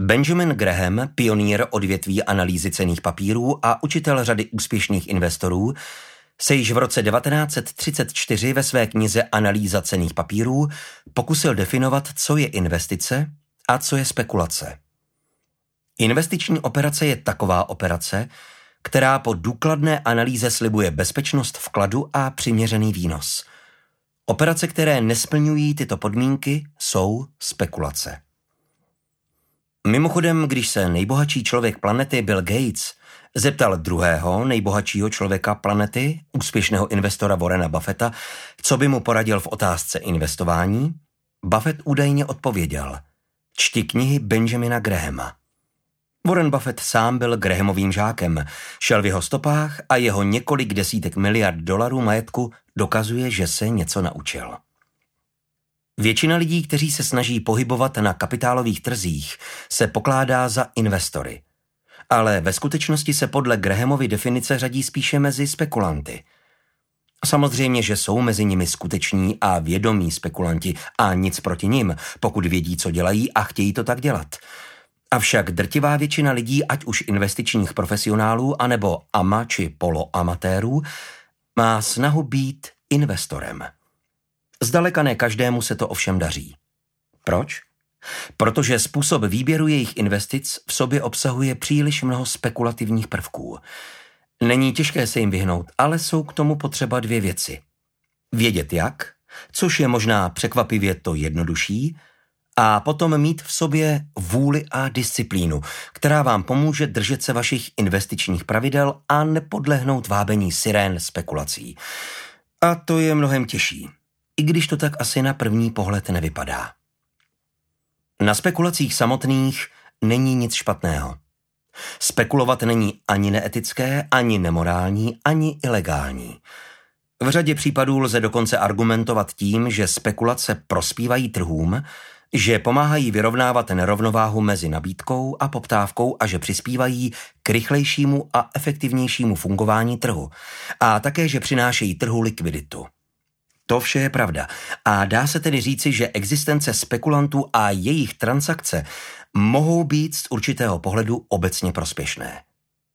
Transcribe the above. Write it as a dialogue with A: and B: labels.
A: Benjamin Graham, pionýr odvětví analýzy cenných papírů a učitel řady úspěšných investorů, se již v roce 1934 ve své knize Analýza cenných papírů pokusil definovat, co je investice a co je spekulace. Investiční operace je taková operace, která po důkladné analýze slibuje bezpečnost vkladu a přiměřený výnos. Operace, které nesplňují tyto podmínky, jsou spekulace. Mimochodem, když se nejbohatší člověk planety Bill Gates zeptal druhého nejbohatšího člověka planety, úspěšného investora Warrena Buffetta, co by mu poradil v otázce investování, Buffett údajně odpověděl: čti knihy Benjamina Grahama. Warren Buffett sám byl Grahamovým žákem, šel v jeho stopách a jeho několik desítek miliard dolarů majetku dokazuje, že se něco naučil. Většina lidí, kteří se snaží pohybovat na kapitálových trzích, se pokládá za investory. Ale ve skutečnosti se podle Grahamovy definice řadí spíše mezi spekulanty. Samozřejmě, že jsou mezi nimi skuteční a vědomí spekulanti a nic proti nim, pokud vědí, co dělají a chtějí to tak dělat. Avšak drtivá většina lidí, ať už investičních profesionálů, anebo ama či poloamatérů, má snahu být investorem. Zdaleka ne každému se to ovšem daří. Proč? Protože způsob výběru jejich investic v sobě obsahuje příliš mnoho spekulativních prvků. Není těžké se jim vyhnout, ale jsou k tomu potřeba dvě věci. Vědět jak, což je možná překvapivě to jednodušší, a potom mít v sobě vůli a disciplínu, která vám pomůže držet se vašich investičních pravidel a nepodlehnout vábení sirén spekulací. A to je mnohem těžší, i když to tak asi na první pohled nevypadá. Na spekulacích samotných není nic špatného. Spekulovat není ani neetické, ani nemorální, ani ilegální. V řadě případů lze dokonce argumentovat tím, že spekulace prospívají trhům, že pomáhají vyrovnávat nerovnováhu mezi nabídkou a poptávkou a že přispívají k rychlejšímu a efektivnějšímu fungování trhu a také, že přinášejí trhu likviditu. To vše je pravda a dá se tedy říci, že existence spekulantů a jejich transakce mohou být z určitého pohledu obecně prospěšné.